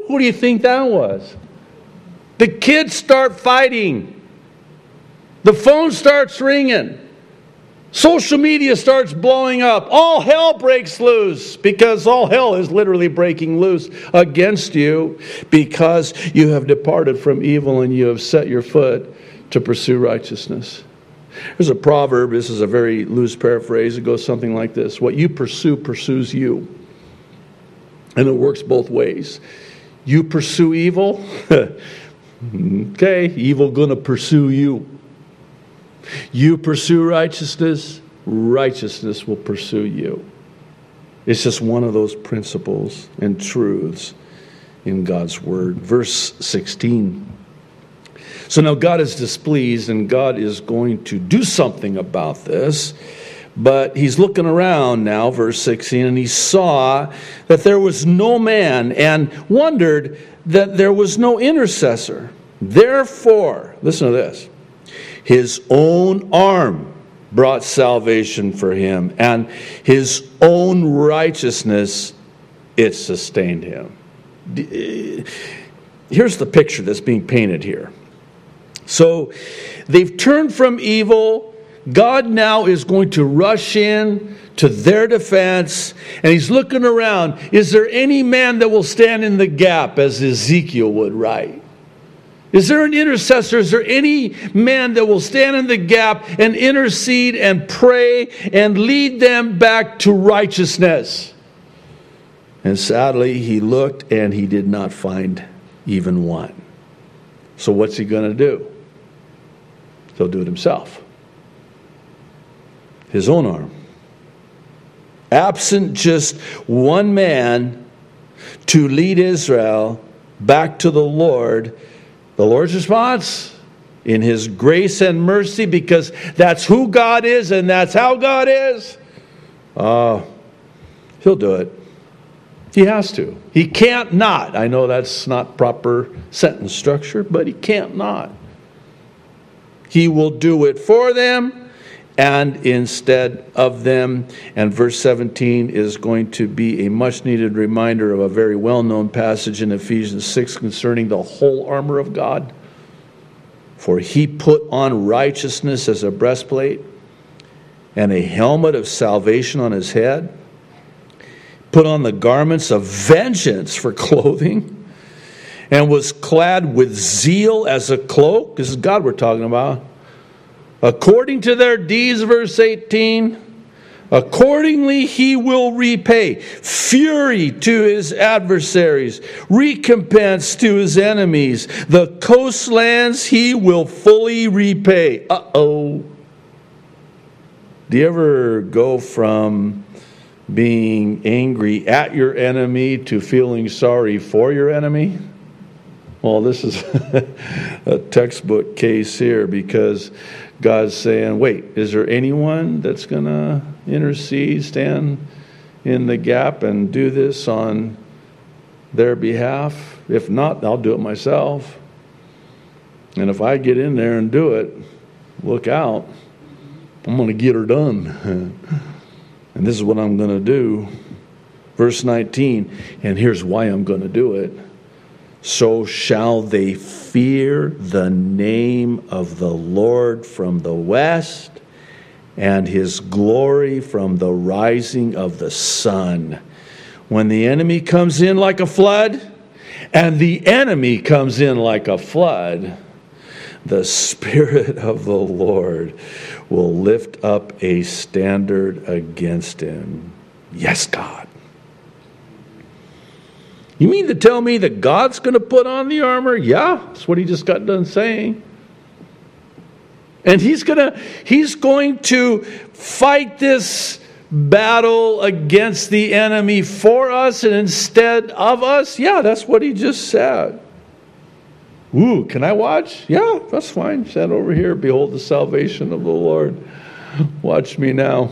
Who do you think that was? The kids start fighting. The phone starts ringing. Social media starts blowing up. All hell breaks loose because all hell is literally breaking loose against you because you have departed from evil and you have set your foot to pursue righteousness. There's a proverb. This is a very loose paraphrase. It goes something like this. What you pursue pursues you. And it works both ways. You pursue evil. Okay, evil gonna pursue you. You pursue righteousness, righteousness will pursue you. It's just one of those principles and truths in God's Word. Verse sixteen. So now God is displeased and God is going to do something about this. But he's looking around now, verse sixteen, and he saw that there was no man and wondered that there was no intercessor. Therefore, listen to this. His own arm brought salvation for him, and his own righteousness, it sustained him. Here's the picture that's being painted here. So they've turned from evil. God now is going to rush in to their defense, and he's looking around. Is there any man that will stand in the gap, as Ezekiel would write? Is there an intercessor? Is there any man that will stand in the gap and intercede and pray and lead them back to righteousness? And sadly, he looked and he did not find even one. So what's he going to do? He'll do it himself. His own arm. Absent just one man to lead Israel back to the Lord, the Lord's response, in his grace and mercy, because that's who God is and that's how God is, uh, he'll do it. He has to. He can't not. I know that's not proper sentence structure, but he can't not. He will do it for them and instead of them. And verse seventeen is going to be a much needed reminder of a very well-known passage in Ephesians six concerning the whole armor of God. For he put on righteousness as a breastplate and a helmet of salvation on his head, put on the garments of vengeance for clothing, and was clad with zeal as a cloak. This is God we're talking about. According to their deeds, verse eighteen, accordingly he will repay fury to his adversaries, recompense to his enemies. The coastlands he will fully repay. Uh-oh. Do you ever go from being angry at your enemy to feeling sorry for your enemy? Well, this is a textbook case here, because God's saying, wait, is there anyone that's going to intercede, stand in the gap and do this on their behalf? If not, I'll do it myself. And if I get in there and do it, look out. I'm going to get her done. And this is what I'm going to do. Verse nineteen, and here's why I'm going to do it. So shall they fear the name of the Lord from the west, and his glory from the rising of the sun. When the enemy comes in like a flood, and the enemy comes in like a flood, the Spirit of the Lord will lift up a standard against him. Yes, God. You mean to tell me that God's going to put on the armor? Yeah, that's what he just got done saying. And he's going to he's going to fight this battle against the enemy for us and instead of us? Yeah, that's what he just said. Ooh, can I watch? Yeah, that's fine. Stand over here. Behold the salvation of the Lord. Watch me now.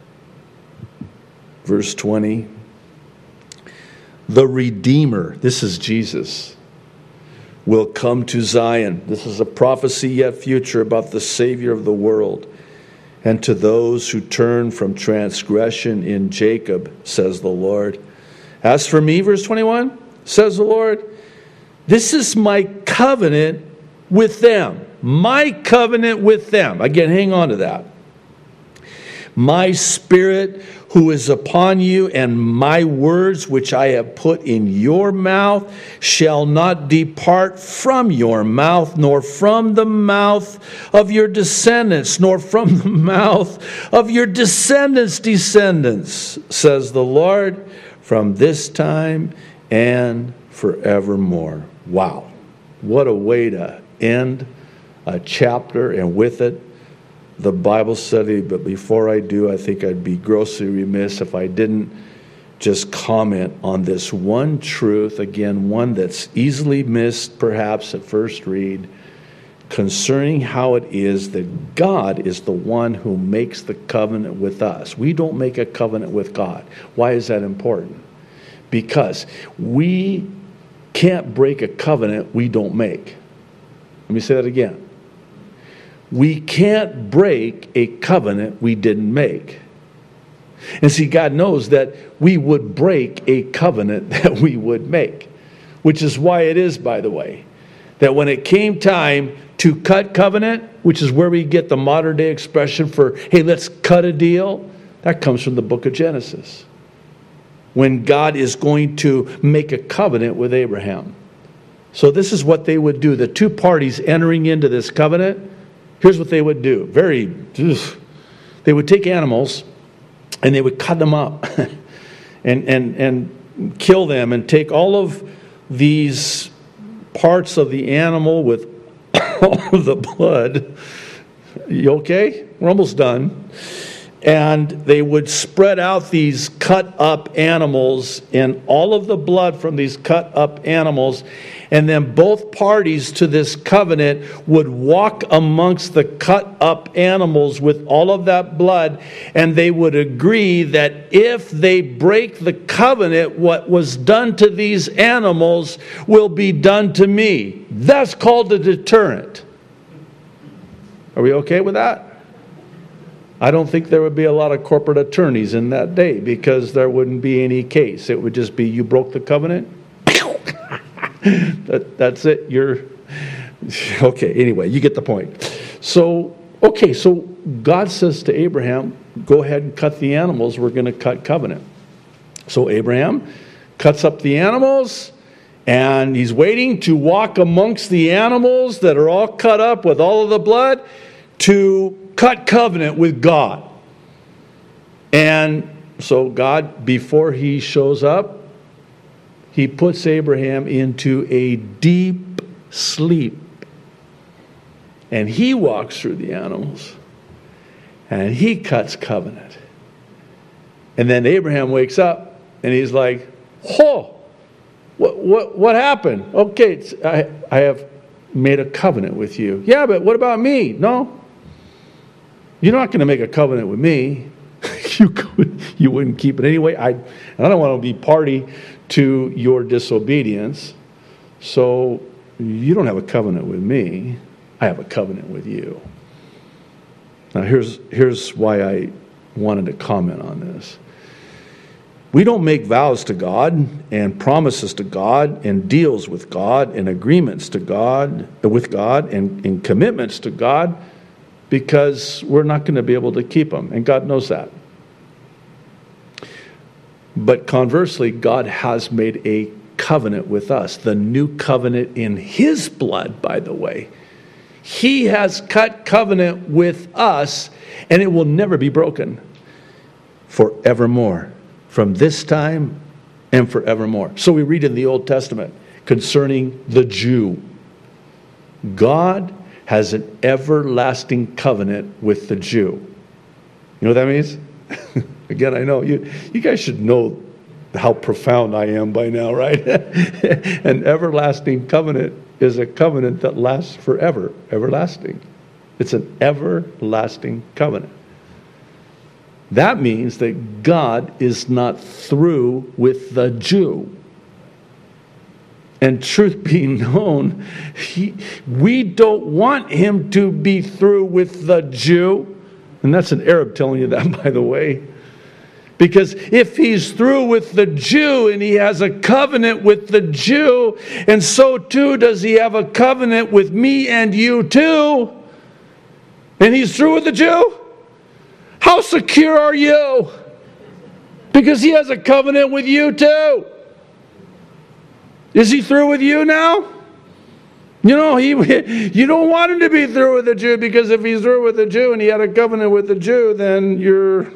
Verse twenty. The Redeemer, this is Jesus, will come to Zion. This is a prophecy yet future about the Savior of the world. And to those who turn from transgression in Jacob, says the Lord. As for me, verse twenty-one, says the Lord, This is my covenant with them. My covenant with them. Again, hang on to that. My Spirit who is upon you, and my words which I have put in your mouth shall not depart from your mouth, nor from the mouth of your descendants, nor from the mouth of your descendants' descendants, says the Lord, from this time and forevermore. Wow. What a way to end a chapter, and with it, the Bible study. But before I do, I think I'd be grossly remiss if I didn't just comment on this one truth, again, one that's easily missed perhaps at first read, concerning how it is that God is the one who makes the covenant with us. We don't make a covenant with God. Why is that important? Because we can't break a covenant we don't make. Let me say that again. We can't break a covenant we didn't make. And see, God knows that we would break a covenant that we would make. Which is why it is, by the way, that when it came time to cut covenant, which is where we get the modern day expression for, hey, let's cut a deal, that comes from the book of Genesis. When God is going to make a covenant with Abraham. So this is what they would do. The two parties entering into this covenant, here's what they would do. Very, they would take animals and they would cut them up and, and, and kill them and take all of these parts of the animal with all of the blood. You okay? We're almost done. And they would spread out these cut up animals and all of the blood from these cut up animals. And then both parties to this covenant would walk amongst the cut up animals with all of that blood. And they would agree that if they break the covenant, what was done to these animals will be done to me. That's called a deterrent. Are we okay with that? I don't think there would be a lot of corporate attorneys in that day because there wouldn't be any case. It would just be, you broke the covenant. that, that's it. You're okay. Anyway, you get the point. So, okay. So God says to Abraham, go ahead and cut the animals. We're going to cut covenant. So Abraham cuts up the animals and he's waiting to walk amongst the animals that are all cut up with all of the blood to cut covenant with God. And so God, before he shows up, he puts Abraham into a deep sleep. And he walks through the animals. And he cuts covenant. And then Abraham wakes up and he's like, oh, what what, what happened? Okay, it's, I, I have made a covenant with you. Yeah, but what about me? No. You're not going to make a covenant with me. you could, you wouldn't keep it anyway. I, and I don't want to be party to your disobedience. So you don't have a covenant with me. I have a covenant with you. Now here's, here's why I wanted to comment on this. We don't make vows to God and promises to God and deals with God and agreements to God, with God and, and commitments to God because we're not going to be able to keep them. And God knows that. But conversely, God has made a covenant with us. The new covenant in His blood, by the way. He has cut covenant with us, and it will never be broken forevermore. From this time and forevermore. So we read in the Old Testament concerning the Jew. God has an everlasting covenant with the Jew. You know what that means? Again, I know you, you guys should know how profound I am by now, right? An everlasting covenant is a covenant that lasts forever. Everlasting. It's an everlasting covenant. That means that God is not through with the Jew. And truth being known, he, we don't want him to be through with the Jew. And that's an Arab telling you that, by the way. Because if he's through with the Jew and he has a covenant with the Jew, and so too does he have a covenant with me and you too, and he's through with the Jew, how secure are you? Because he has a covenant with you too. Is he through with you now? You know, he, you don't want him to be through with the Jew, because if he's through with the Jew and he had a covenant with the Jew, then you're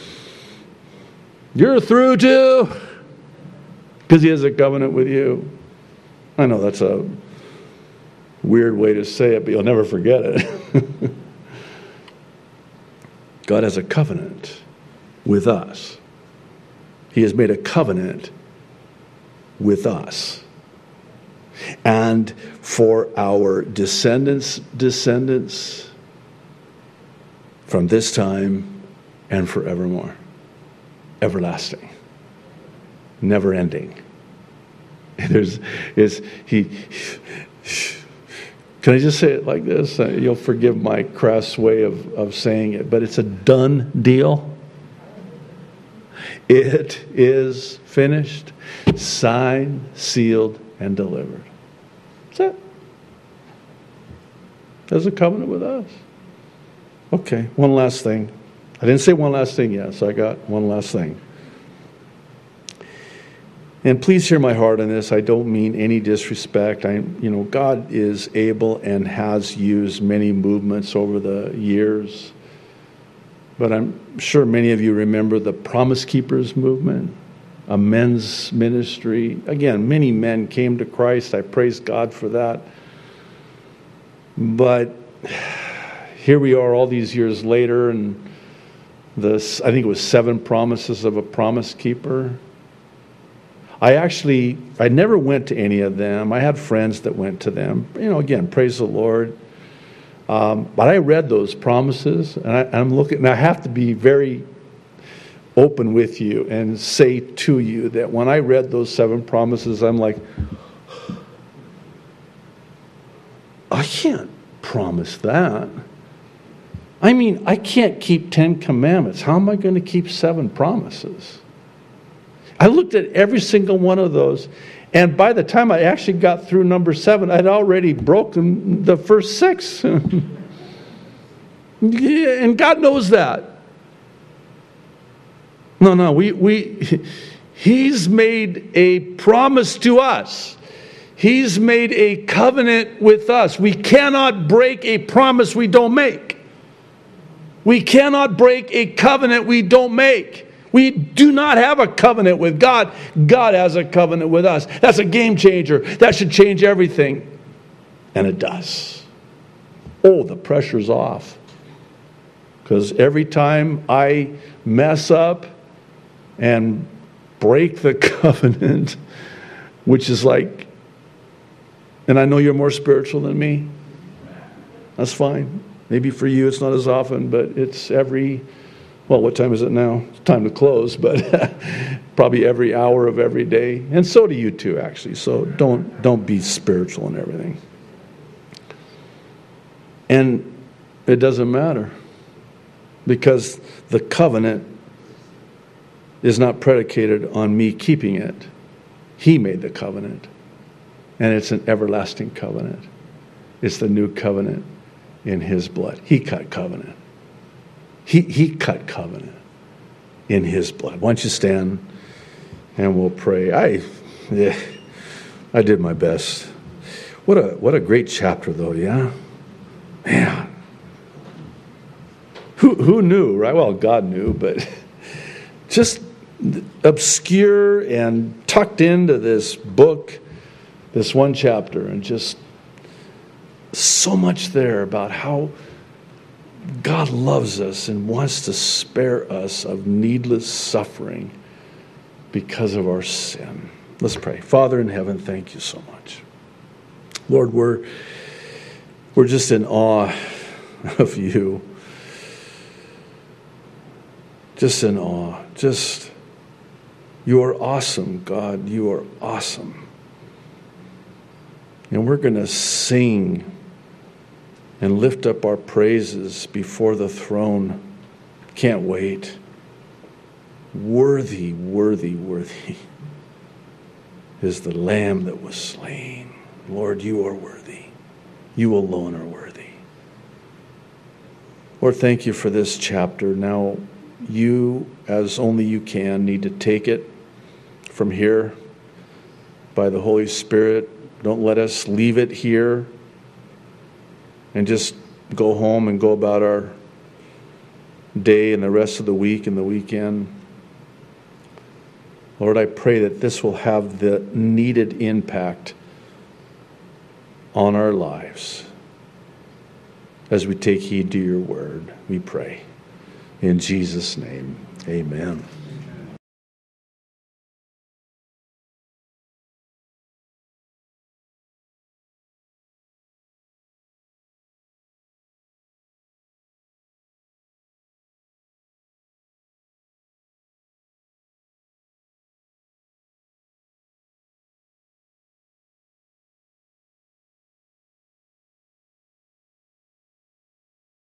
you're through too, because he has a covenant with you. I know that's a weird way to say it, but you'll never forget it. God has a covenant with us. He has made a covenant with us. And for our descendants' descendants from this time and forevermore. Everlasting. Never ending. There's is he Can I just say it like this? You'll forgive my crass way of, of saying it, but it's a done deal. It is finished, signed, sealed, and delivered. That's it. There's a covenant with us. Okay, one last thing. I didn't say one last thing yet, so I got one last thing. And please hear my heart on this. I don't mean any disrespect. I, you know, God is able and has used many movements over the years. But I'm sure many of you remember the Promise Keepers movement, a men's ministry. Again, many men came to Christ. I praise God for that. But here we are all these years later, and this, I think it was seven promises of a promise keeper. I actually, I never went to any of them. I had friends that went to them. You know, again, praise the Lord. Um, but I read those promises, and I, I'm looking, and I have to be very open with you and say to you that when I read those seven promises, I'm like, I can't promise that. I mean, I can't keep Ten Commandments. How am I going to keep seven promises? I looked at every single one of those, and by the time I actually got through number seven, I'd already broken the first six. And God knows that. No, no, we we He's made a promise to us. He's made a covenant with us. We cannot break a promise we don't make. We cannot break a covenant we don't make. We do not have a covenant with God. God has a covenant with us. That's a game changer. That should change everything. And it does. Oh, the pressure's off. Because every time I mess up and break the covenant, which is like, and I know you're more spiritual than me. That's fine. Maybe for you it's not as often, but it's every, well, what time is it now? It's time to close, but probably every hour of every day. And so do you too, actually. So don't don't be spiritual and everything. And it doesn't matter, because the covenant is not predicated on me keeping it. He made the covenant. And it's an everlasting covenant. It's the new covenant in His blood. He cut covenant. He he cut covenant in His blood. Why don't you stand and we'll pray. I yeah, I did my best. What a what a great chapter though, yeah? Man. Who who knew, right? Well, God knew, but just obscure and tucked into this book, this one chapter, and just so much there about how God loves us and wants to spare us of needless suffering because of our sin. Let's pray. Father in heaven, thank you so much. Lord, we're we're just in awe of you. Just in awe. Just, you are awesome, God. You are awesome. And we're going to sing and lift up our praises before the throne. Can't wait. Worthy, worthy, worthy is the Lamb that was slain. Lord, you are worthy. You alone are worthy. Lord, thank you for this chapter. Now, you, as only you can, need to take it from here by the Holy Spirit. Don't let us leave it here and just go home and go about our day and the rest of the week and the weekend. Lord, I pray that this will have the needed impact on our lives as we take heed to your word. We pray. In Jesus' name, amen.